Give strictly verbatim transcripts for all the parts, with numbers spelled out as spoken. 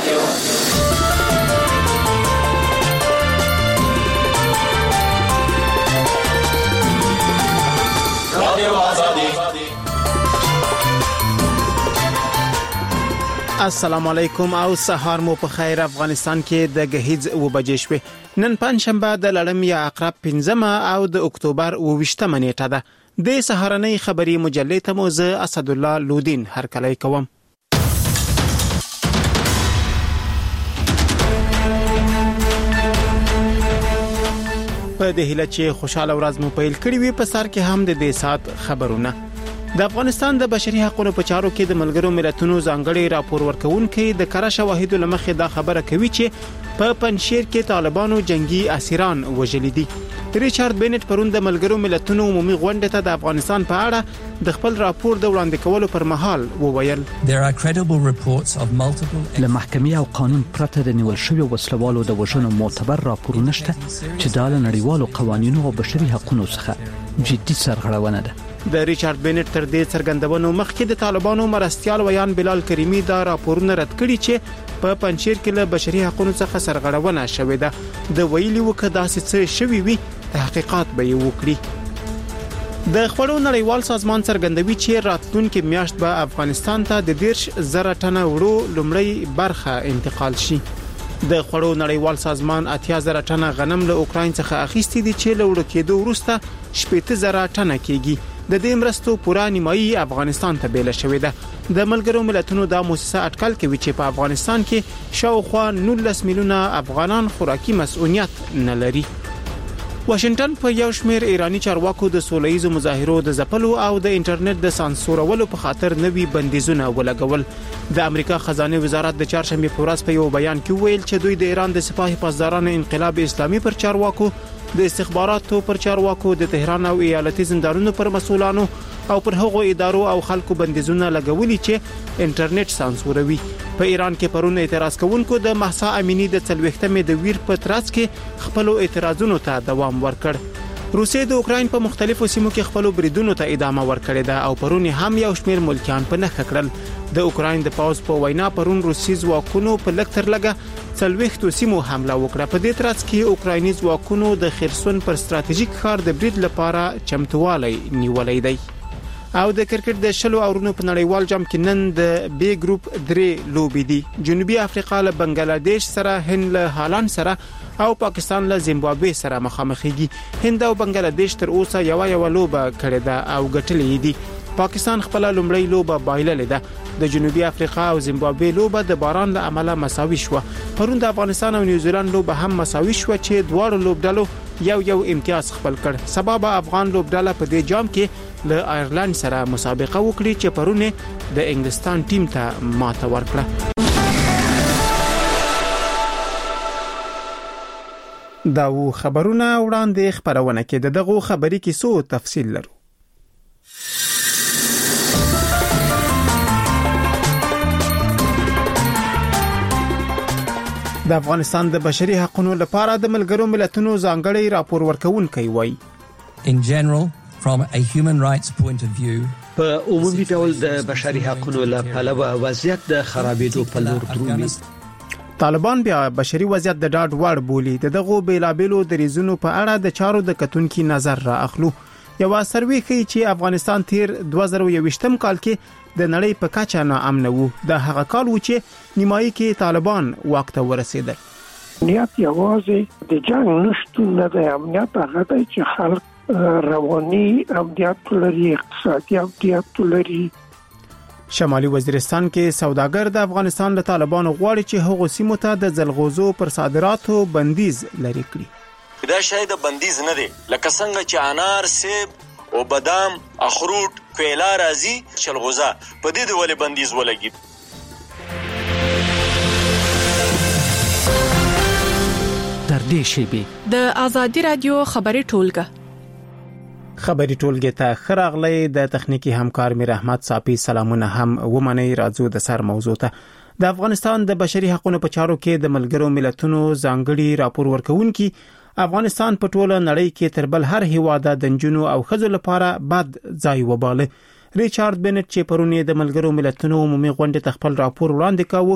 السلام علیکم او سهار مو په خیر. افغانستان کې د غهیز و بجې شوې. نن پنځشنبه د لړم یا عقرب پنځمه او د اکتوبر اوویشتمه نیټه ده. د سهارنۍ خبري مجلې ته مو زه اسد الله لودین هرکلی کوم. په دې هیله چې خوشاله ورځ مو پیل کړی وي. په سر کې هم د دې سات خبرونه. د افغانستان د بشري حقوقو په چارو کې د ملګرو ملتونو ځانګړي راپور ورکونکي د کره شواهدو لمخې دا خبره کوي چې په پنځشیر کې طالبانو جنگي اسیران وژلي دي. ریچارډ بینټ پرون د ملګرو ملتونو عمومي غونډه ته د افغانستان په اړه د خپل راپور د وړاندې کولو پر مهال وویل: له محکمې او قانون پرته د نیول شویو وسلوالو د وژنو معتبر راپورونه شته چې د نړیوالو قوانینو او بشري حقوقو څخه جدي سرغړونه ده. د ریچارډ بینټ تر دې څرګندونو مخکې د طالبانو مرستيال ویان بلال کریمی دا راپورونه رد کړي چې په پنځشیر کې له بشري حقوقو څخه سرغړونه شوې ده. د ویلي وکړه داسې څه شوي وي تحقیقات به یې وکړي. د خړو نړیوال سازمان څرګندوي چې راتلونکي میاشت به افغانستان ته د دیرش زره ټنه وړو لومړی برخه انتقال شي. د خړو نړیوال سازمان اتیا زره ټنه غنم له اوکراین څخه اخیستي دي چې له وړو کېدو وروسته شپږ زره ټنه کېږي. د دې مرستو پوره نیمایي افغانستان ته بیل شوې ده. د ملګرو ملتونو د مؤسسه اټکل کوي چې په افغانستان کې شاوخوا نولس میلیونه افغانان خوراکي مسؤلیت نه لري. واشنگټن په یو شمېر ایرانی چارواکو د سولهییزو مظاهرو د ځپلو او د انټرنیټ د سانسورولو په خاطر نوي بندیزونه ولګول. د امریکا خزانه وزارت د چهارشنبه په ورځ په یو بیان کې ویل چې دوی د ایران د سپاهي پاسدارانو انقلاب اسلامي پر چارواکو، د استخباراتو پر چارواکو، د تهران او ایالتي زندانونو پر مسؤلانو او پر هغو ادارو او خلکو بندیزونه لګولي چې انټرنیټ سانسوروي. په ایران کې پرون اعتراض کوونکو د مهسا امینی د څلوېښتمې د ویر په ترڅ کې خپل اعتراضونو ته دوام ورکړ. روسیې د اوکراین په مختلفو سیمو کې خپل بریدونو ته ادامه ورکړې ده او پرون هم یو شمېر ملکیان په نښه کړل. د اوکراین د پاوز په وینا پرون روسي ځواکونو په لږ تر لږه څلوېښتو سیمو حمله وکړه. په دې ترڅ کې اوکرایني ځواکونو د خرسون پر ستراتیژیک ښار د برید لپاره چمتووالی نیولی دی. او د کرکټ د شلو اورونو په نړیوال جام کې نن د بی ګروپ درې لوبې دي. جنوبي افریقا له بنگلاديش سره، هند له هالند سره او پاکستان له زیمبابوې سره مخامخېږي. هند او بنگلاديش تر اوسه یو یو لوبه کړې ده او ګټلې دي. پاکستان خپل لومړی لوبه بایللې ده. د جنوبي افریقا او زیمبابوې لوبه د باران له امله مساوي شوه. پرون د افغانستان او نیوزیلند لوبه هم مساوي شوه چې دواړو لوبډلو یو یو امتیاز خپل کړ. سبب افغان لوبډله په دې جام کې له آیرلند سره مسابقه وکړي چې پرونه د انګلستان ټیم ته ماته ورکړه. دا و خبرونه وړاندې خبرونه کې د دغه خبري کیسو تفصیل لرو. د افغانستان د بشري حقوقو لپاره د ملګرو ملتونو ځانګړي راپور ورکونکي وایي: In general, from a human rights point of view, په عمومي ډول د بشري حقوقو لپاره وضعیت د خرابېدو په لور درومي. طالبان بیا بشري وضعیت د ډاډ وړ بولي. دغه بیلابېلو دریزونو په اړه د چارو د کتونکو نظر را اخلو. یو سروې کوي چې افغانستان تیر دوه زره یوویشتم کال کې د نړۍ په کچه ناامن وو. د هغه کال و چې نیمایي کې طالبان واک ته ورسېدل. امنیت یوازې د جنگ نشټون نه دی. امنیت هغه دی چې خلک رواني امنیت لري، اقتصادي امنیت لري. شمالي وزیرستان کې سوداګر د افغانستان له طالبانو غواړي چې هغه سیمو ته د ځلغوزو پر صادراتو بندیز لري کړي. دا شاید بندیز نه دی لکه څنګه چې انار، سیب او بادام، اخروټ، کویلا راځي چلغوزه په دې ډول بندیز ولګي. در دې شیبه د ازادي رادیو خبري ټولګه خبري ټولګه ته خراغلې د تخنیکی همکار میر احمد صافي سلامونه هم ومني. راځو د سر موضوع ته. د افغانستان د بشري حقوقو په چارو کې د ملګرو ملتونو ځانګړي راپور ورکونکي افغانستان په ټوله نړۍ کې تر بل هر هیواد د جنونو او خزو لپاره بد ځای وباله. ریچارډ بینټ چې پرونی د ملګرو ملتونو عمومي غونډه خپل راپور وړاندې کاوه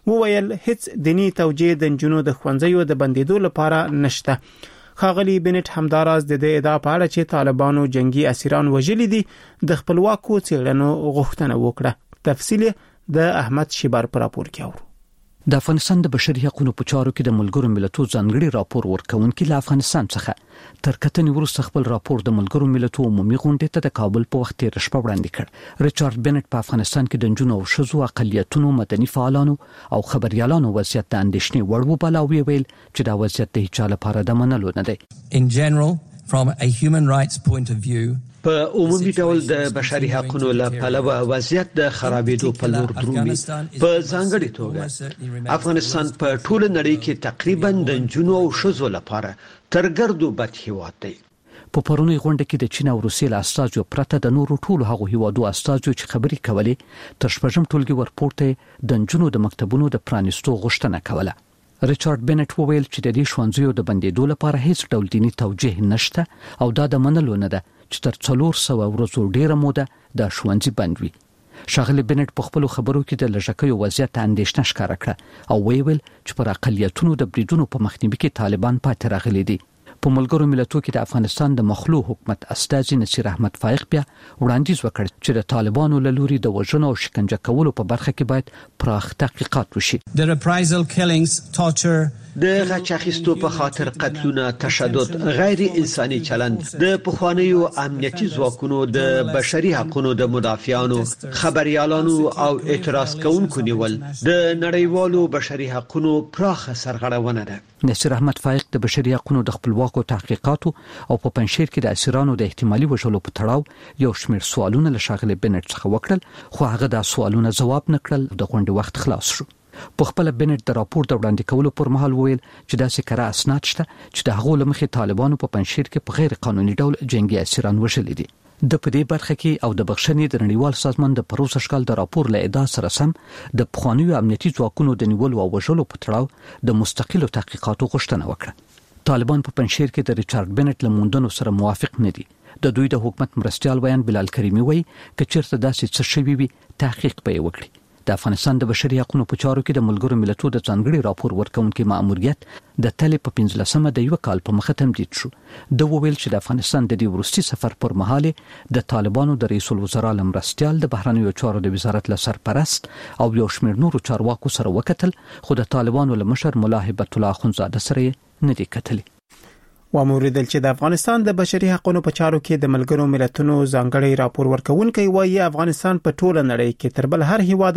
وویل هیڅ دینی توجیه د نجونو د ښوونځیو د بندیدو لپاره نشته. ښاغلي بنټ همداراز د دې ادعا په اړه چې طالبانو جنگي اسیران وژلي دي د خپلواکو څېړنو غوښتنه وکړه. تفصیل د احمد شیبار پر راپور کې اورو. د افغانستان د بشري حقوقو په چارو کې د ملګرو ملتونو ځانګړي راپور ورکونکي له افغانستان څخه تر کتنې وروسته خپل راپور د ملګرو ملتونو عمومي غونډې ته د کابل په وخت تیر شپه وړاندې کړ. ریچارډ بنټ په افغانستان کې د نجونو او ښځو اقلیتونو مدني فعالانو او خبريالانو وضعیت د اندېښنې وړ وباله او ویل چې دا وضعیت د هیڅ لپاره د منلو نه دی. In general, from a human rights point of view, په عمومي ډول د بشري حقوقو له پلوه وضعیت د خرابېدو په لور درومي. په ځانګړي توګه افغانستان په ټوله نړۍ کې تقریبا د نجونو او ښځو لپاره ترګردو بد هیواد دی. په پرونی غونډه کې د چین او روسیې له استازو پرته د نورو ټولو هغو هیوادو استازو چې خبرې کولې تر شپږم ټولګي ورپورته د نجونو د مکتبونو د پرانیستو غوښتنه کوله. ریچارډ بنټ وویل چې د دې ښوونځیو د بندیدو لپاره هیڅ ډول دیني توجیه نشته او دا د منلو نه ده چې تر څلور سوه ورځو ډیره موده د ښوونځي بند وي. ښاغلي بنټ په خپلو خبرو کې د لږکیو وضعیت اندېښنه ښکاره کړه او ویل چې پر اقلیتونو د بریدونو په مخنیوي کې طالبان پاتې راغلي دي. په ملګرو ملتونو کې د افغانستان د مخلو حکومت استازي نصیر احمد فائق بیا وړاندیز وکړ چې د طالبانو له لوري د وژنو او شکنجه کولو په برخه کې باید پراخ تحقیقات وشي. The reprisal killings, torture, د غچ اخیستو په خاطر قتلونه، تشدد، غیر انساني چلند، د پخوانیو امنیتي ځواکونو د بشري حقوقو د مدافعانو، خبريالانو او اعتراض کوونکو نیول د نړیوالو بشري حقوقو پراخه سرغړونه ده. نصیر احمد فائق د بشري حقوقو د خپلواکو تحقیقاتو او په پنځشیر کې د اسیرانو د احتمالي وژلو په تړاو یو شمېر سوالونه له ښاغلي بنټ څخه وکړل، خو هغه د سوالونو ځواب نکړل. د غونډې وخت خلاص شو. په خپل بنټ د راپور د وړاندې کولو پر مهال ویل چې داسې کره اسناد شته چې د هغو له مخې طالبانو په پنځشیر کې په غیر قانوني ډول جنگي اسیران وژلي دي. د په دې برخه کې او د بخښنې د نړیوال سازمان د پروسه شکل د راپور له ادعا سره سم د پخوانیو امنیتي ځواکونو د نیولو او وژلو په تړاو د مستقلو تحقیقاتو غوښتنه وکړه. طالبان په پنځشیر کې د ریچارډ بنټ له موندنو سره موافق نه دي. د دوی د حکومت مرستيال ویان بلال کریمی وایي چې چیرته داسې څه شوي وي تحقیق به یې وکړي. د افغانستان د بشري حقوقو په چارو کې د ملګرو ملتونو د ځانګړي راپور ورکونکي مأموریت د تلې په پنځلسمه د یو کال په مخه تمدید شو. د وویل چې د افغانستان د دې وروستي سفر پر مهال د طالبانو د رئیس الوزرا لمرستيال د بهرنیو چارو د وزارت له سرپرست او یو شمېر نورو چارواکو سره وکتل، خو د طالبانو له مشر ملا هیبت الله اخونزاده سره نه دي کتلي. واموریدل چې د افغانستان د بشري حقوقو په چارو کې د ملګرو ملتونو ځانګړي راپور ورکونکي وایي افغانستان په ټوله نړۍ کې تر بل هر هیواد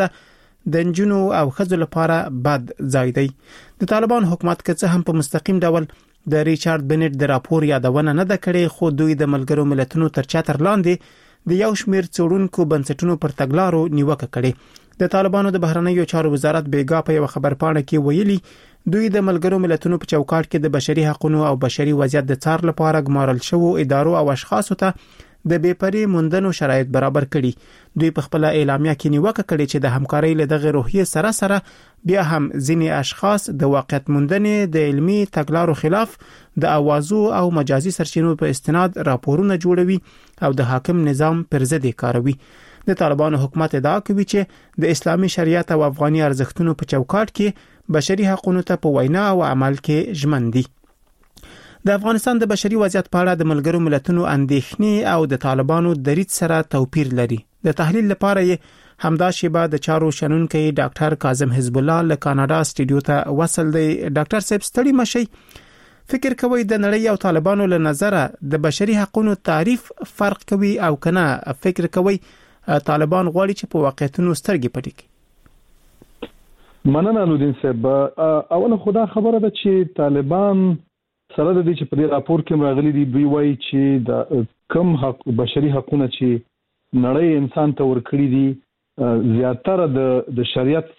د نجونو او ښځو لپاره بد ځای دی. د طالبان حکومت که څه هم په مستقیم ډول د ریچارډ بنټ د راپور یادونه نه ده کړې، خو دوی د ملګرو ملتونو تر چتر لاندې د یو شمېر څېړونکو بنسټونو پر تګلارو نیوکه کړې. د طالبانو د بهرنیو چارو وزارت بیګا په یو خبرپاڼه کې ویلي دوی د ملګرو ملتونو په چوکاټ کې د بشري حقوقو او بشري وضعیت د څار لپاره ګمارل شوو ادارو او اشخاصو ته د بیپري موندنو شرایط برابر کړي. دوی په خپل اعلامیه کې نیوکه کړې چې د همکارۍ له دغه روحیې سره سره بیا هم ځینې اشخاص د واقعیت موندنې د علمي تګلارو خلاف د اوازو او مجازي سرچینو په استناد راپورونه جوړوي او د حاکم نظام پر ضد کاروي. د طالبانو حکومت ادعا کوي چې د اسلامي شریعت او افغاني ارزښتونو په چوکاټ کې بشري حقوقو ته په وینا او عمل کې ژمن دي. د افغانستان د بشري وضعیت په اړه د ملګرو ملتونو اندېښنې او د طالبانو دریځ سره توپیر لري. د تحلیل لپاره یې همدا شیبه د چارو شنونکي ډاکټر کاظم حزب الله له کاناډا سټډیو ته وصل دی. ډاکټر صاحب ستړي مشي، فکر کوي د نړۍ او طالبانو له نظره د بشري حقوقو تعریف فرق کوي او کنه فکر کوي طالبان غواړي چې په واقعیتونو سترګې پټې کړي؟ مننه نورالدین صاحب. اوله خدا خبره ده چې طالبان سره د دې چې په دې راپور کې راغلي دي، دوی وایي چې د کم حق بشري حقوقونه چې نړۍ انسان ته ورکړي دي زیاتره د د شریعت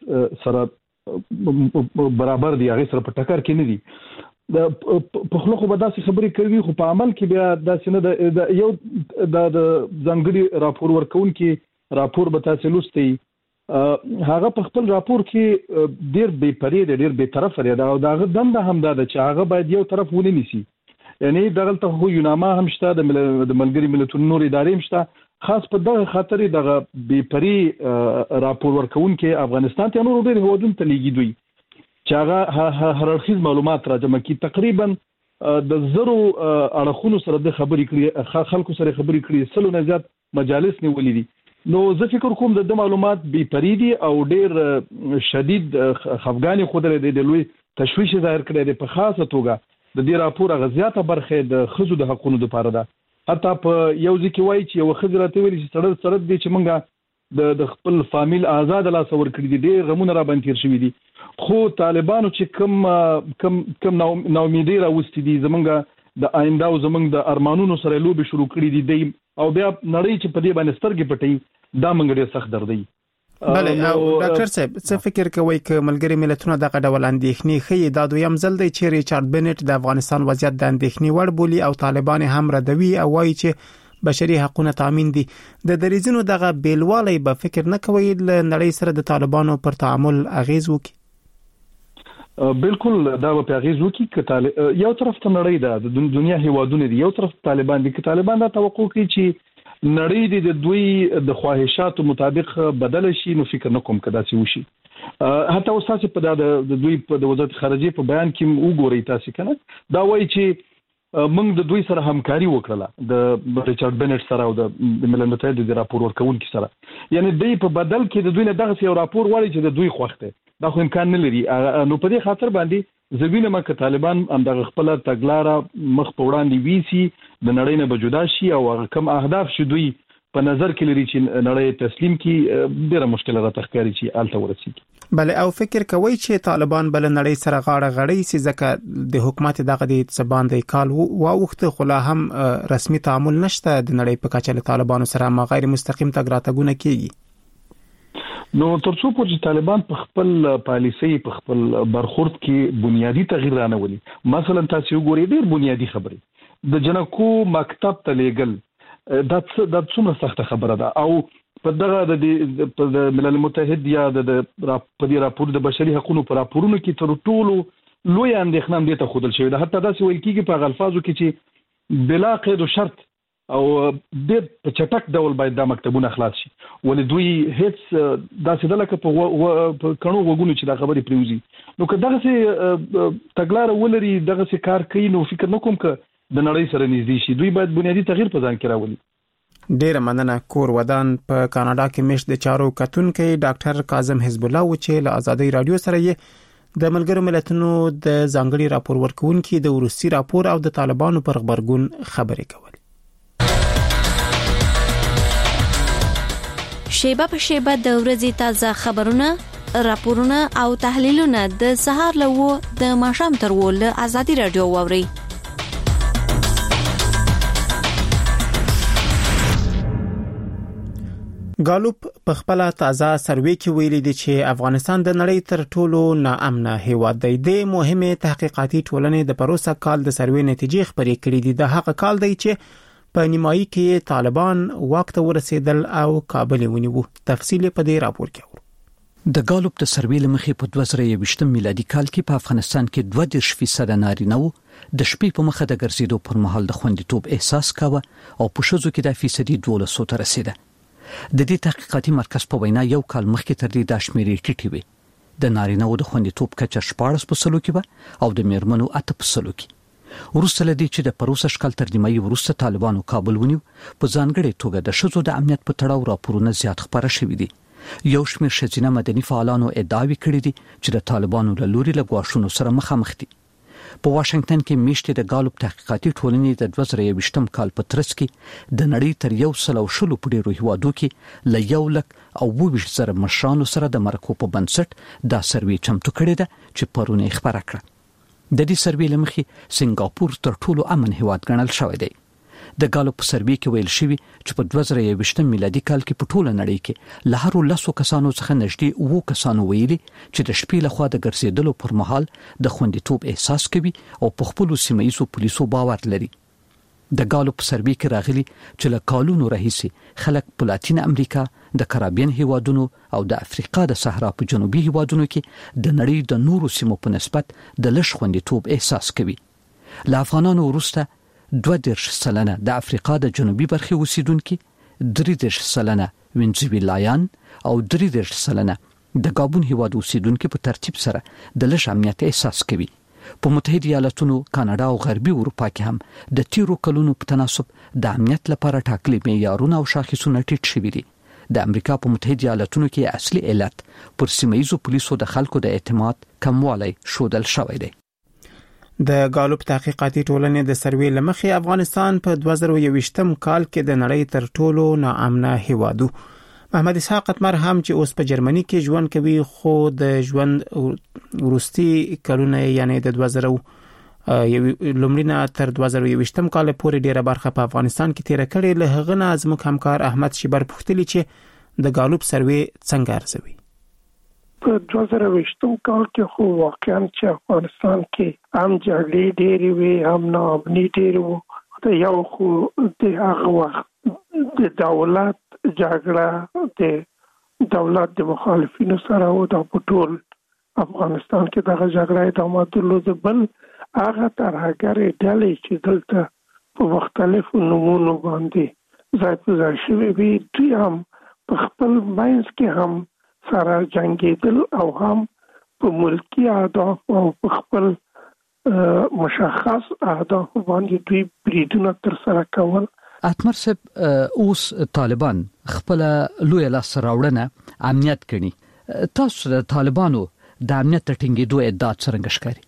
سره برابر دي، هغه سره په ټکر کې نه دي. د په خلکو به داسې خبرې کوي، خو په عمل کې بیا داسې نه. د یو د ځانګړي راپور ورکونکي راپور به تاسو لوستئ، هغه په خپل راپور کې ډېر بې پرې دی، ډېر بې طرفه دی او دغه دنده هم دا ده چې هغه باید یو طرف ونه نیسي. یعنی دغلته خو یوناما هم شته، د ملګري ملتونو نور ادارې هم شته، خاص په دغه خاطر دغه بې پري راپور ورکوونکي افغانستان ته نور ډېر هیوادونو ته لیږي دوی چې هغه هر اړخیز معلومات راجمع کړي. تقریبا د زرو اړخونو سره د خبرې کړي خلکو سره خبرې کړي سلو نه زیات مجالس نیولې دي. نو زه فکر کوم د معلومات بې پري دي او ډېر شدید خفګان خودلې دي د لوی تشویش ظاهر کړی دی. په خاصه توګه د دې راپور غزياته برخه د خزو د حقوقو لپاره ده. حتی په یو ځکه وایي چې یو خزر راته ویل چې سړی سره دي چې موږ د د خپل فامیل آزاد لا سور کړی دي ډېر غمونه را باندې تیر شوی دي. خو طالبانو چې کم کم کم نو امیدي راوستي دي زمونږ د آینده او زمونږ د ارمانونو سره لوبي شروع کړی دي او بیا نړۍ چې په دې باندې سترګې پټي دا موږ ډېر سخت دردي. بله او ډاکټر صاحب څه فکر کوي ک ملګری ملتونه دغه ډول اندېښنې خې دا دویم ځل دی چې ریچارډ بنټ د افغانستان وضعیت د اندېښنې وړ بولی او طالبان هم ردوي او وایي چې بشري حقوقونه تامین دي. د دریزونو دغه بیلوالی به فکر نه کوي ل نړۍ سره د طالبانو پر تعامل اغیز وکړي. بالکل دا په اغیز وکړي ک یو طرف ته نړۍ ده د دنیا هیوادونه دي یو طرف طالبان دي ک طالبان دا توقع کوي چې نړۍ د دوی د خواهشاتو مطابق بدل شي نو فکر نه کوم کدا چې وشي. حتی اوساسه په د دوی په د وزارت خارجه په بیان کې وګورئ تاسو کنه دا وایي چې موږ د دوی سره همکاري وکړه د ریچارډ بنټ سره او د ملل متحد د راپور ورکونکو سره. یعنی دوی په بدل کې د دوی نه دغه یو راپور وایي چې د دوی خوښته دا خو امکان نه لري. نو په دې خاطر باندې زوینه مکه طالبان هم د خپل تګلارې مخ په وړاندې ویسي د نړۍ نه بجودا شي او کم اهداف شي دوی په نظر کې لري چې نړۍ تسلیم کی ډیره مشکله راته ښکاري چې آلته ورسیږي. بله او فکر کوي چې طالبان بل نړۍ سره غاړه غړي سي ځکه د حکومت دغه د څبان د کال واوخته خلا هم رسمي تعامل نشته د نړۍ په کچه له طالبانو سره ما غیر مستقیم تګ راتګونه کوي. نو ترڅو چې طالبان په خپل پالیسي په خپل برخورد کې بنیادی تغییر رانولي مثلا تاسو وګورئ ډېر بنیادی خبرې د جنکو مکتب ته لېګل دا د څومره سخت خبره ده او په دغه د ملل متحد یا د په دې راپور د بشري حقوقو پر راپورونو کې تر ټولو لوی اندېښنه هم دې ته خودل شوی ده. حتی دا څه ویل کېږي په غلفازو کې چې بلا قید او شرط او د په چټک ډول باید دا مکتبونه خلاص شي ولې دوی هیڅ داسې دلته په کڼو وګونو چې دا خبرې پریوزي. نو که دغه څه تګلارې ولري دغه څه کار کوي نو فکر نکوم ک د نړۍ سره نږدې شي. دوی باید بنیادی تغییر په ځان کې راولي. ډیره مننه. کور ودان په کاناډا کې مش د چارو کتونکي ډاکټر کاظم حزب الله و چې له آزادۍ رادیو سره یې د ملګرو ملتونو د ځانګړي راپور ورکونکي د روسي راپور او د طالبانو پر خبرګون خبرې کول. شیبه په شیبه د ورځې تازه خبرونه، راپورونه او تحلیلونه د سهار لوو د ماښام تر ول آزادي رادیو ووري. ګالوپ په خپل تازه سروې کې ویلي دی چې افغانستان د نړۍ تر ټولو ناامنه هیواد دی. د مهمه تحقیقاتي ټولنې د پروسه کال د سروې نتیجې خبرې کړې دي. د هغه کال دی چې په نیمایي کې طالبان واک ته ورسېدل او کابل ونیو. تفصیل په دې راپور کې اورو. د ګالوپ د سروې لمخې په دوه زره یوویشتم میلادي کال کې په افغانستان کې دوه دېرش فیصد نارینه وو د شپې په مخه د ګرځېدو پر مهال د خوندیتوب احساس کاوه او په ښځو کې د فیصدي دولس ته رسیده. د دې تحقیقاتي مرکز په وینا یو کال مخکې تر دې د شمیرې ټیټې وي. د نارینه وو د خوندیتوب کچه شپاړس په سلو کې و او د میرمنو اته په سلو کې. ورسته لدی چې د پروسه شکل تر نیمایي ورسته طالبانو کابل ونیو په ځانګړي توګه د شذو د امنیت په تړاو راپورونه زیات خبره شوې دي. یو شمېر ښځینه مدني فعالانو ادعاوې کړې دي چې د طالبانو له لوري له ګواښونو سره مخامخ دي. په واشنگټن کې میشته د ګالوپ تحقیقاتي ټولنې د دوه زره یوویشتم کال په ترڅ کې د نړۍ تر یو سل او شلو په ډیرو هیوادو کې له یو لک او اووه زره مشرانو سره د مرکو په بنسټ دا سروې چمتو کړې ده چې پرونه خبره کړه. د دې سروې لمخې سنگاپور تر ټولو امن هیواد ګڼل شوی دی. د ګالوپ سروې کې ویل شوی چې په دوه زره یوویشتم میلادي کال کې په ټوله نړۍ کې له هر لسو کسانو څخه نږدې اووه کسانو ویلي چې د شپې لخوا د ګرځېدلو پر مهال د خوندیتوب احساس کوي او په خپل سیمایي پولیسو باور لري. د ګالوپ سروې کې راغلي چې له کالونو راهیسې خلک په لاتین امریکا، د کارابین هیوادونو او د افریقا د صحرا په جنوبي هیوادونو کې د نړۍ د نورو سیمو په نسبت د لږ خوندیتوب احساس کوي. له افغانانو وروسته دوه دېرش سلنه د افریقا د جنوبي برخې اوسیدونکو درې دېرش سلنه وینزویلایان او درې دېرش سلنه د ګابون هیواد اوسیدونکو په ترتیب سره د لږ امنیت احساس کوي. په متحده ایالاتونو، کاناډا او غربي اروپا کې هم د تیرو کلونو په تناسب د امنیت لپاره ټاکلي معیارونه او شاخصونه ټیټ شوي دي. د امریکا په متحده ایالاتونو کې اصلي علت پر سیمه‌ایزو پولیسو د خلکو د اعتماد کموالی شودل شوی دی. د غالوب تحقیقاتي ټولنې د سروې لمخې افغانستان په دوه زره یو ویشتم کال کې د نړۍ تر ټولو ناامنه هیوادو. محمد اسحاق اتمر هم چې اوس په جرمني کې ژوند کوي، خو د ژوند ورستي کلونه یعنی د دوه زره یو لومړی تر دوه زره یو ویشتم کال پورې ډیره برخه په افغانستان کې تیر کړې. له هغه نه زموږ همکار احمد شیبر پوښتلی چې د غالوب سروې څنګه ارزوي. په دوه زره یو ویشتم کال کې خو واقعا چې افغانستان کې هم جګړې ډېرې وي، هم ناامني ډېر وو. د یو خو د هغه وخت د دولت جګړه د دولت د مخالفینو سره و، د ټول افغانستان کې دغه جګړه ادامه درلوده. بل هغه ترهګرې ډلې چې دلته په مختلفو نومونو باندې ځای په ځای شوي وي، دوی هم په خپل منځ کې هم سره جنګېدل او هم په ملکي اهداف او په خپل مشخص اهداف باندې دوی بریدونه ترسره کول. اتمر صاحب، اوس طالبان خپل لوی لاس راوړنه امنیت کړي. تاسو د طالبانو د امنیت ټینګېدو ادعا څنګه ښکاري؟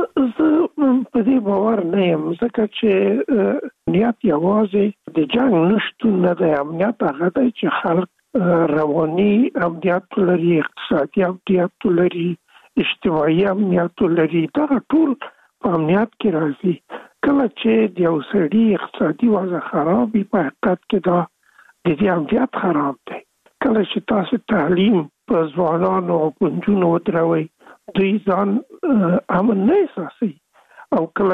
په دې باور نه یم، ځکه چې امنیت یوازې د جنگ نشتون نه دی. امنیت هغه دی چې خلک رواني امنیت لري، اقتصادي امنیت لري، اجتماعي امنیت لري. دا ټول په امنیت کې راځي. کله چې د یو سړي اقتصادي وضع خراب وي، په حقیقت کې دا د دې امنیت خراب دی. کله چې تاسو تعلیم په ځوانانو او پنځونو ودروي، دوی ځان امن نه احساسوي. او کله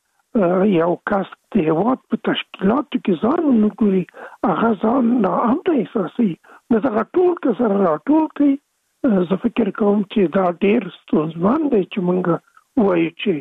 چې یو کس د هیواد په تشکیلاتو کې ځان ونه ګوري، هغه ځان ناامنه احساسوي. نو دغه ټول که سره راټول کړي، زه فکر کوم چې دا ډېر ستونزمن دی چې موږ وایو چې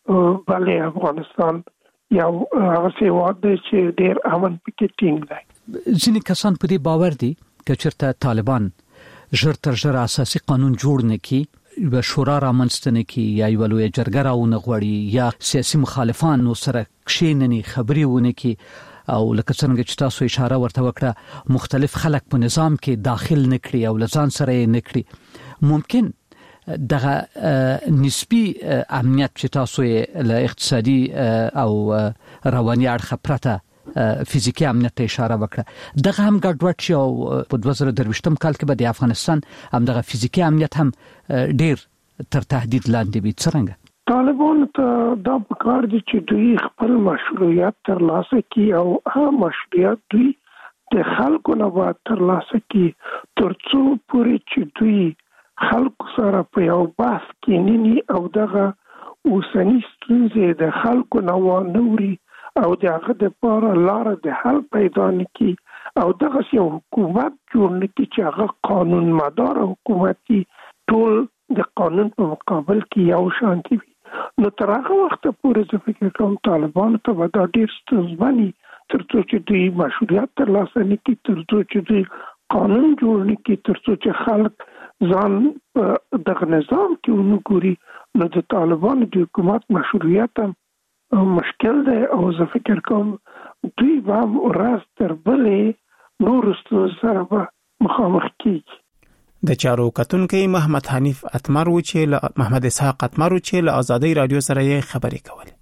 بلې افغانستان یو هغه هیواد دی چې ډېر امن پکې ټینګ دی. ځینې کسان په دې باور دي که چېرته طالبان ژر تر ژره اساسي قانون جوړ نه کړي، یوه شورا رامنځته نه کړي، یا یوه لویه جرګه راونه غواړي، یا سیاسي مخالفانو سره کښېنني، خبرې ونه کړي، او لکه څنګه چې تاسو اشاره ورته وکړه مختلف خلک په نظام کې داخل نه کړي او له ځان سره یې نه کړي، ممکن دغه نسبی امنیت چې تاسو یې له اقتصادي او رواني اړخه پرته فزیکی امنیت ته اشاره وکړه، دغه هم ګډوډ شي او په دوه زره درویشتم کال کې به د افغانستان هم دغه فزیکی امنیت هم ډیر تر تهدید لاندې وي. څنګه طالبان ته دا پکار دي چې دوی خپل مشروعیت ترلاسه کړي او هغه مشروعیت دوی د خلکو نه باید ترلاسه کړي، ترڅو پورې چې دوی خلکو سره په یو بحث کې نینی او دغه اوسنی ستونزې د خلکو نه وانوري او دغه د پاره لار د حل پیدا نکي او دغه یو حکومت جوړ نکي چې هغه قانون مدار حکومتي ټول د قانون په مقابل کې یو شانتي وي. نو تر هغه وخت پورې زه فکر کوم طالبان ته به دا ډېر ستونزمن وي، ترڅو چې دوی مشروعیت ترلاسه نکي، ترڅو چې دوی قانون جوړ نکي، ترڅو چې خلک ځان دغه نظام کې ونه ګوري. نو د طالبانو د حکومت مشروعیت هم مشکل دی او زه فکر کوم دوی به هم ورځ تر بلې نورو ستونزو سره به مخامخ کېږي. د چارو کتونکي محمد حنیف اتمر و چې له محمد اسحاق اتمر و چې له آزادۍ رادیو سره یې خبرې کولې.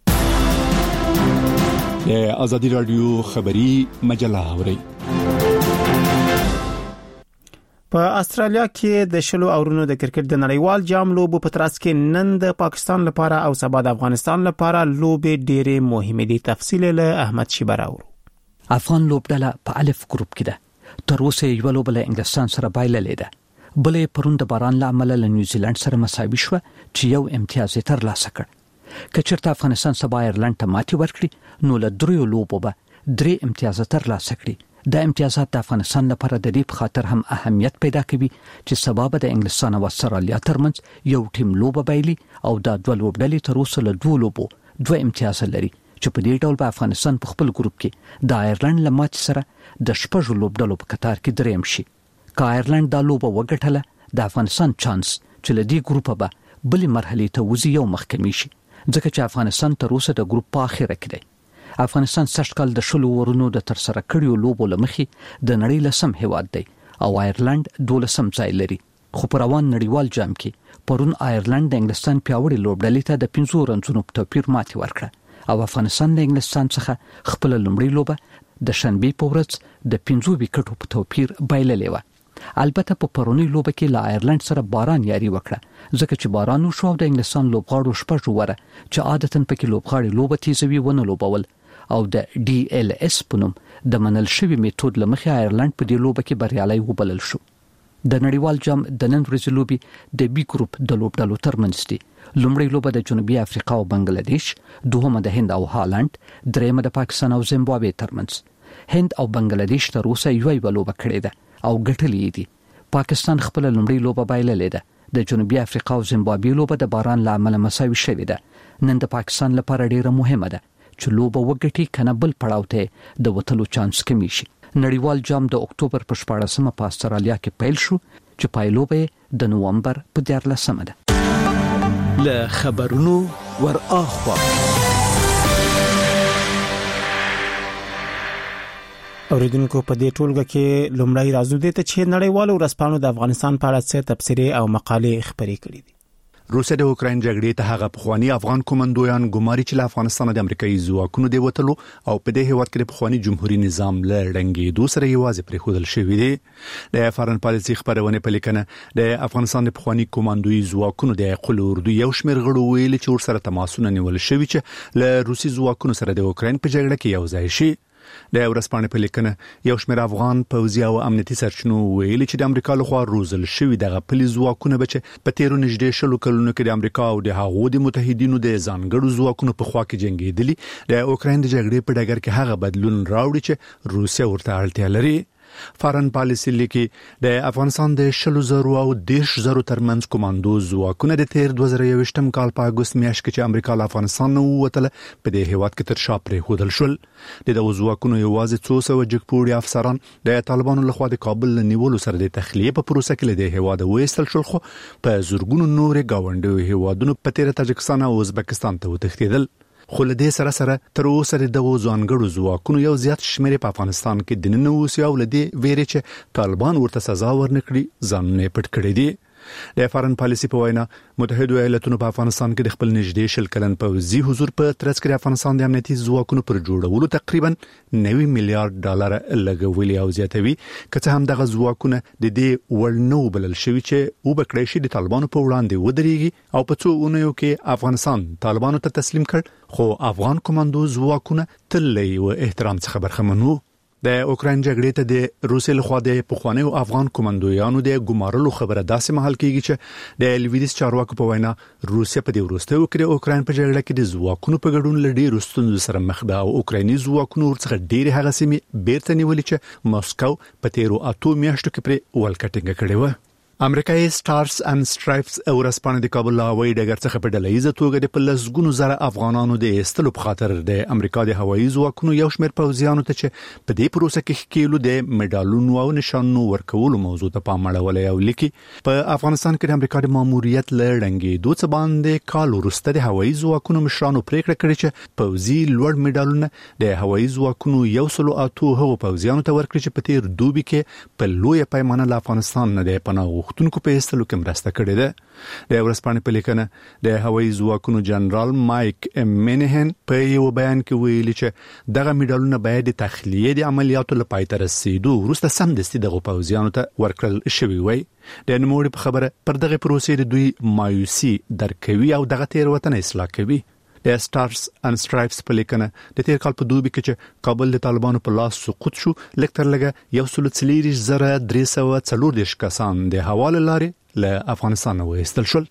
د آزادۍ رادیو خبری مجله اوري. په استرالیا کې د شلو اورونو د کرکټ د نړیوال جام لوبو په ترڅ کې نن د پاکستان لپاره او سبا د افغانستان لپاره لوبې ډېرې مهمې دي. تفصیل له احمد شیبر اورو. افغان لوبډله په الف ګروپ کې ده. تر اوسه یو لوبه له انګلستان سره بایللې ده. بلې پرون د باران له امله له نیوزیلند سره مساوي شو چې یو امتیاز یې ترلاسه کړ. که چېرته افغانستان سبا ایرلند ته ماتې ورکړي نو له دریو لوبو به درې امتیازات ترلاسه کړي. دا امتیازات د افغانستان لپاره د دې په خاطر هم اهمیت پیدا کوي چې سبا به د انګلستان او استرالیا ترمنځ یو ټیم لوبه بایلي او دا دوه لوبډلې تر اوسه له دوه لوبو دوه امتیاز لري چې په دې ډول به افغانستان په خپل ګروپ کې د آیرلند له ماتې سره د شپږ لوبډلو په قطار کې دریم شي. که آیرلند دا لوبه وګټله د افغانستان چانس چې له دې ګروپه به بلې مرحلې ته وځي یو مخکمي شي، ځکه چې افغانستان تر اوسه د ګروپ په اخره کې دی. افغانستان سږ کال د شلو ورونو د ترسره کړیو لوبو له مخې د نړۍ لسم هیواد دی او آیرلند دولسم ځای لري. خو په روان نړیوال جام کې پرون آیرلند د انګلستان پیاوړې لوبډلې ته د پنځو رنزونو په توپیر ماتې ورکړه او افغانستان د انګلستان څخه خپل لومړی لوبه د شنبې په ورځ د پنځو وکټو په توپیر بایللې وه. البته په پرونی لوبه کې له آیرلند سره باران یاري وکړه، ځکه چې باران وشو او د انګلستان لوبغاړو شپږ وره چې عادتاً پکې لوبغاړي لوبه تیزوي ونه لوبول او د ډي ال اس په نوم د منل شوی میتود له مخې آیرلند په دې لوبه کې بریالي وبلل شو. د نړیوال جام د نن ورځې لوبي د بي ګروپ د لوبډلو ترمنځ دي. لومړی لوبه د جنوبي افریقا او بنگلاديش، دوهمه د هند او هالند، دریمه د پاکستان او زیمبابوې ترمنځ. هند او بنگلاديش تر اوسه یو یو لوبه کړې ده او ګټلې دي. پاکستان خپل لومړی لوبه بایللې ده. د جنوبي افریقا او زیمبابوې لوبه د باران له امله مساوي شوې ده. نن د پاکستان لپاره ډیره مهمه ده چې لوبه وګټي کنه بل پړاو ته د وتلو چانس کمی شي. نړیوال جام د اکتوبر په شپاړسمه په استرالیا کې پیل شو چې پایلوبه د نومبر په دیارلسمه ده. له خبرونو ور اخوا اوریدونکو په دې ټولګه کې لومړی راځو دې ته چې نړیوالو ورځپاڼو د افغانستان په اړه څه تبصرې او مقالې خپرې کړې دي. روسیا د اوکراین جګړې ته هغه پخوانی افغان کمانډویان ګماري چې له افغانستان د امریکایي ځواکونو دی وټلو او په دې هیواد کې د پخوانی جمهوریت نظام له رنګېدو سره یوازې پرې خودل شوې دي. د فارن پالیسي خبرونه په لیکنه د افغانستان د پخوانی کمانډوي ځواکونو د خپل اردو یو شمېر غړو ویل چې ورسره تماسونه نیول شوی چې له روسي ځواکونو سره د اوکراین په جګړه کې یو ځای شي. د ورځپاڼې په لیکنه یو شمېر افغان پوځي او امنیتي سرچینو ویلي چې د امریکا لخوا روزل شوی دغه پلي ځواکونه به چې په تیرو نږدې شلو کلونو کې د امریکا او د هغو د متحدینو د ځانګړو ځواکونو په خوا کې جنگیدلي د اوکراین د جګړې په ډګر کې هغه بدلون راوړي چې روسیا ورته اړتیا لري. فارن پالیسي لیکي د افغانستان د شلو زرو او دیش زرو ترمنځ کمانډو ځواکونه د تیر دوه زره یوویشتم کال په اګوست میاشت کې چې امریکا له افغانستان نه ووتله په دې هیواد کې تر شا پرېښودل شول. د دغو ځواکونو یوازې څو سوه جګپوړي افسران د طالبانو لخوا د کابل له نیولو سره د تخلیه په پروسه کې له دې هیواده وایستل شول، خو په زورګونو نورې ګاونډیو هیوادونو په تیر تاجکستان او ازبکستان ته وتښتېدل. خو له دې سره سره تر اوسه د دغو ځانګړو ځواکونو یو زیات شمېر په افغانستان کې د ننوځي او له دې ویرې چې طالبان ورته سزا ورنکړي ځانونه پټ کړی دي. د فارن پالیسي په وینا متحده ایالاتونو په افغانستان کې د خپل نږدې شل کلن پوځي حضور په ترڅ کې افغانستان د امنیتي ځواکونو پر جوړولو تقریبا نوي میلیارډ ډالر لګولي او زیاتوي، که څه هم دغه ځواکونه د دې وړ نه وبلل شوي چې وبکړی شي د طالبانو په وړاندې ودرېږي او په څو اونیو کې افغانستان طالبانو ته تسلیم کړ، خو افغان کمانډو ځواکونه تل له یو احترام څخه برخمن وو. د اوکراین جګړې ته د روسیې لخوا د پخوانیو افغان کمانډویانو د ګمارلو خبره داسې مهال کېږي چې د لویدیس چارواکو په وینا روسیا په دې وروستیو کې د اوکراین په جګړه کې د ځواکونو په ګډون له ډېرو ستونزو سره مخ ده او اوکرایني ځواکونو ورڅخه ډېرې هغه سیمې بیرته نیولې چې مسکو په تیرو اتو میاشتو کې پرې ولکټینګ کړې وه. امریکایي سټارز اند سټرایپس ورځپاڼه د کابل هوایي ډګر څخه په ډلهیزه توګه د پلسګونو زره افغانانو د ایستلو په خاطر د امریکا د هوایي ځواکونو یو شمېر پوځیانو ته چې په دې پروسه کې ښکېلو د میډالونو او نشانونو ورکولو موضوع ته پام اړولی او لیکي په افغانستان کې د امریکا د ماموریت له ړنګېدو څخه باندې کال وروسته د هوایي ځواکونو مشرانو پریکړه کړې چې پوځي لوړ میډالونه د هوایي ځواکونو یو سلو اتو هغو پوځیانو ته ورکړي چې په تیر دوبي کې په لویه پیمانه له افغانستان نه د پناه غوښتونکو په ایستلو کې مرسته کړې ده. د ورځپاڼې په لیکنه د هوایي ځواکونو جنرال مایک مینهن په یو بیان کې ویلي چې دغه میډالونه باید د تخلیه د عملیاتو لپاره تر رسیدو وروسته سمدستي دغه پوځیانو ته ورکړل شوی وي. د نوموړي په خبره پر دغه پروسې د دوی مایوسي درکوي او دغه تیروتنه اصلاح کوي. د سټارز اند سټرایپس په لیکنه د تیر کال په دوبي کې چې کابل د طالبانو په لاس سقوط شو، لږ تر لږه یو سل څلوېښت زره درې سوه څلور دېرش کسان د هوا له لارې له افغانستان نه وایستل شول.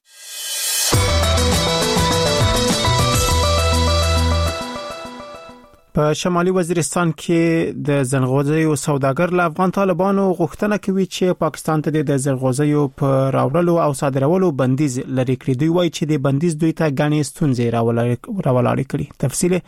په شمالي وزیرستان کې د زنغوزیو سوداګر له افغان طالبانو غوښتنه کوي چې پاکستان ته د زنغوزیو په راوړلو او صادرولو بندیز لري کړی. دوی وایي چې د بندیز دوی ته غني ستونزې راولاړې کړي. تفصیل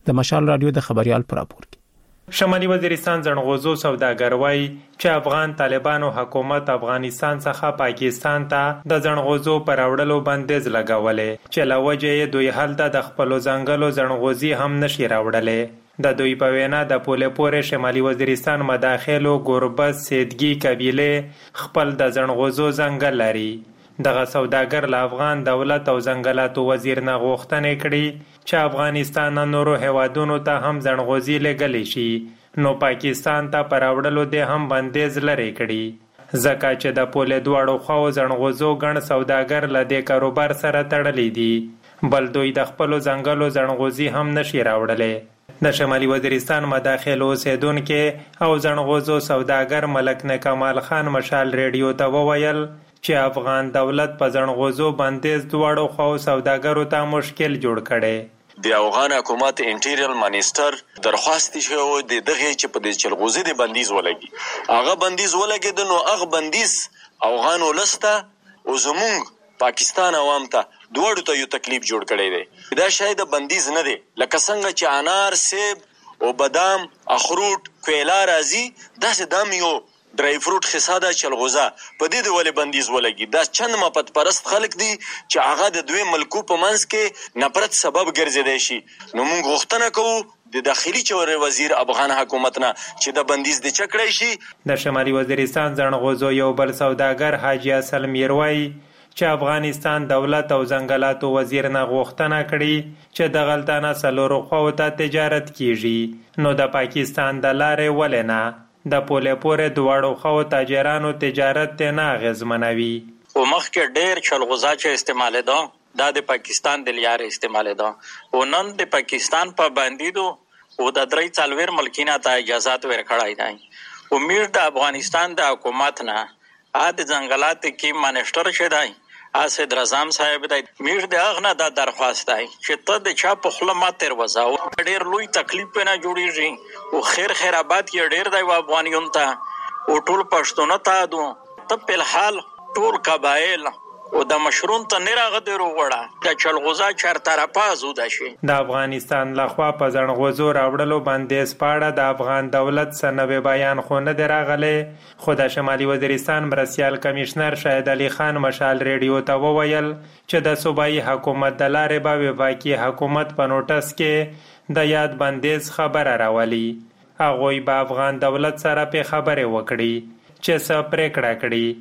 د مشال رادیو د خبريال پر راپور شمالي وزیرستان زنغوزو سوداګر وایي چې افغان طالبانو حکومت افغانستان څخه پاکستان ته د زنغوزو پر راوړلو بندیز لګولې چې له وجې یې دوی هلته د خپلو ځنګلو زنغوزي هم نشي راوړلې د دوی په وینا د پولې پورې شمالي وزیرستان مداخلو ګوربز سیدګي قبیله خپل د زنغوزو ځنګل لري دغه سوداګر له افغان دولت او ځنګلاتو وزیر نه غوښتنې کړي چې افغانستان نورو هیوادونو ته هم زنغوزي لګلی شي نو پاکستان ته پر راوړلو دې هم بندیز لري کړي ځکه چې د پولې دواړو خواو زنغوزو ګڼ سوداګر له دې کاروبار سره تړلي دي بل دوی د خپلو ځنګلو زنغوزي هم نشي راوړلی د شمالي وزیرستان مداخلو اوسیدونکي او زنغوزو سوداګر ملک نه کمال خان مشال ریډیو ته وویل چې افغان دولت په زنغوزو بندیز دواړو خواو سوداګرو ته مشکل جوړ کړي د افغان حکومت انټیریل منیسټر درخواست شو د دغه چې په د چلغوزي د بندیز ولګي هغه بندیز ولګي د نو هغه بندیز افغان ولسته او زمونږ پاکستان عوام ته دواړو ته یو تکلیف جوړ کړي دی دا شاید بندیز نه دی لکه څنګه چې انار سیب او بادام اخروټ کویلا راځي دا سه دام یو ډرای فروټ خصاده چلغوزه په دې د ولې بندیز ولګي دا چند مپت پرست خلک دي چې هغه د دوی ملکو په منځ کې نفرت سبب ګرځیدای شي نو موږ غوښتنه کوو د داخلي چارو وزیر افغان حکومت نه چې د بندیز د چکړای شي د شمالي وزیرستان زنغوزو یو بل سوداګر حاجی اصل میروي چې افغانستان دولت او ځنګلاتو وزیر نه غوښتنه کړي چې د غلطانه سلورو خواو ته تجارت کیږي نو د پاکستان د لارې ولې نه د پولې پورې دواړو خواو تاجرانو تجارت ته نه اغیزمنوي او مخکې ډېر چلغوزه چې استعمالیده دا د پاکستان د لارې استعمالیده او نن د پاکستان په بندیدو او د درې څلور ملکینه ته اجازهات ورکړای دی امید د افغانستان د حکومت نه ا د ځنګلات کې منیسټر شه دی اسد رضام صاحب دی میر د اغنه د درخواست دی چې ته د چا په خله ماتر وځاو ډیر لوی تکلیف نه جوړیږي او خیر خیر آباد کې ډیر دی افغانیون ته او ټول پښتون ته دو ته په حال ټول قبایل او د مشرون ته نه راغدرو وړه د چلغوزه چر طرفه زوده شي د افغانستان لخوا په زنغوزو راوړلو بندیز پاړه د افغان دولت سنوي بیان خو نه دراغله خو د شمالي وزیرستان مرسیال کمشنر شاهد علي خان مشال ریډیو ته وویل چې د صوبایي حکومت د لارې به وفاقي حکومت په نوټس کې د یاد بندیز خبره راولي هغه به افغان دولت سره په خبره وکړي چې څه پریکړه کړي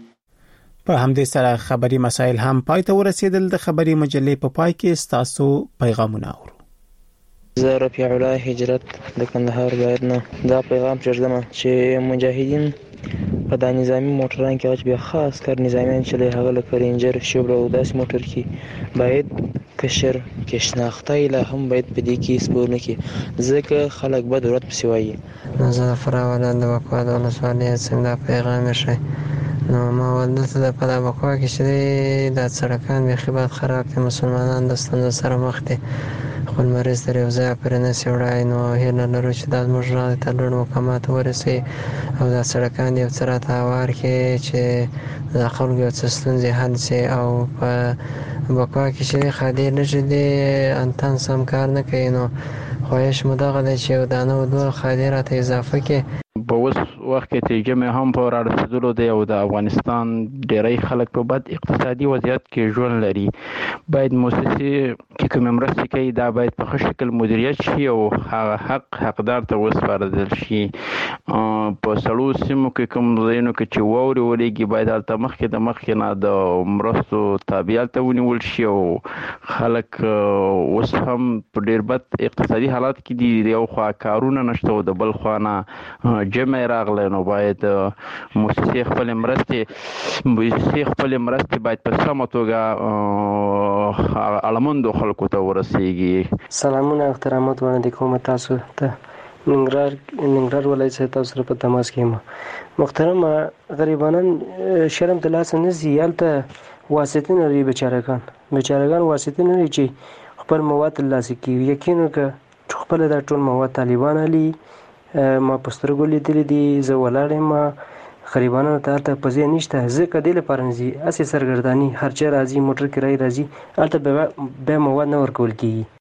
په همدې سره خبري مسایل هم پای ته ورسېدل د خبري مجلې په پای کې ستاسو پیغامونه اورو زه رفیع الله هجرت د کندهار ولایت نه دا پیغام پرېږدم چې مجاهدین په د نظامی موټران کې چې بیا خاص کار نظامیان چې له هغه لکه رینجر شوبر او داسې موټر کې باید کشر کې شناخته له هم باید په دې کې سپور نه کې ځکه خلک به ضرورت پسې وایي زه فراوله د وقا د ولسوالۍ څنګه دا پیغام شي نو ما ولدته د په بقوا کې چې د سړکان بیخي باد خراب دي مسلمانان د ستونزو سره مخ دي خپل مریض تر یو ځای پرې نه سي وړای نو هیله لرو چې دا زموږ راغلی ته لوړ مقامات ورسي او دا سړکان یو څه راته هوار کړي چې د خلکو یو څه ستونزې حل سي او په بقوا کې چې خادي نشي دي انتن سم کار نه کوي نو خواهش مو دغه دی چې یو دانه و دوه خادي راته اضافه کړي په اوس وخت کې چې جمع هم په رارسېدلو دی او د افغانستان ډېری خلک په بد اقتصادي وضعیت کې ژوند لري باید موسسې چې کومې مرستې کوي دا باید په ښه شکل مدیریت شي او هغه حق حقدار ته وسپارل شي په سړو سیمو کې کوم ځایونو کې چې واورې ورېږي باید هلته مخکې د مخکې نه د مرستو تابعیت ته ونیول شي او خلک اوس هم په ډېر بد اقتصادي حالات کې دي د یو خوا کارونه نشته او د بل خوا نه جمع راغلی نو باید موسسې خپل مرستې موسسې خپل مرستې باید په سمه توګه اړمندو خلکو ته ورسیږي. سلامونه احترامات وړاندې کوم تاسو ته ننګرهار ننګرهار ولایت څخه تاسو سره په تماس کې یم. محترم غریبانان شرم د لاسه نه ځي هلته واسطې نه لري بیچارهګان بیچارهګان واسطې نه لري چې خپل مواد ترلاسه کړي یقینا که خپل دا ټول مواد طالبان علي ما پسترګو لیدلې دي زه ولاړ یم غریبانو ته هلته په ځای نشته ځکه دې لپاره نه ځي هسې سرګرداني هر چا راځي موټر کرایې راځي هلته بیا مواد نه ورکول کېږي